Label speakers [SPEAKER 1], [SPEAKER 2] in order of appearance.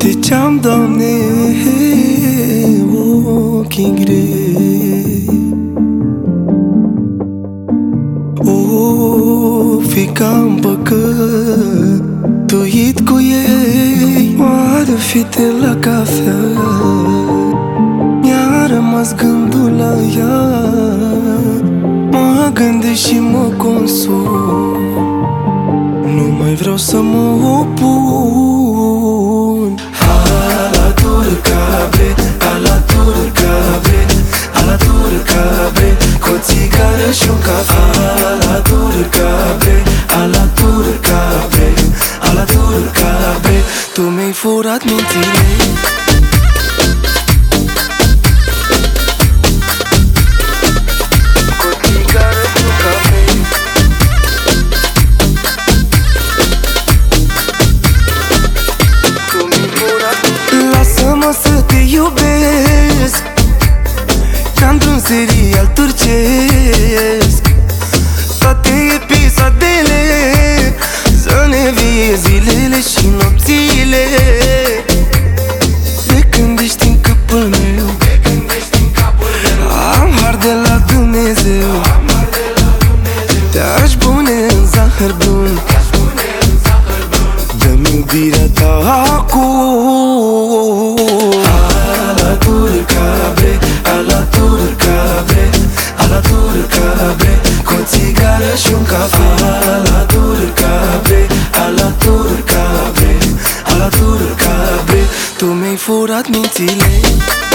[SPEAKER 1] Ziceam, Doamne, ochii grei. O, fica-n păcătuit cu ei. Oare fete la cafea, mi-a rămas gândul la ea. Mă gândesc și mă consum, nu mai vreau să mă opun. Ala turcabre, ala turcabre, ala turcabre, cu o țigară și un cafea. Ala turcabre, ala turcabre, ala turcabre, tu mi-ai furat mințile. Lasă-mă să te iubesc ca într-un serial turcesc. Toate episoadele să ne vie zilele și nopțile. De când ești în capul meu, am har de la Dumnezeu. Te-aș pune în zahăr brun, dă-mi iubirea ta acum. Ala turcabre, ala turcabre, ala turcabre, cu o țigară și un cafea. Ala turcabre, ala turcabre, ala turcabre, tu mi-ai furat mințile.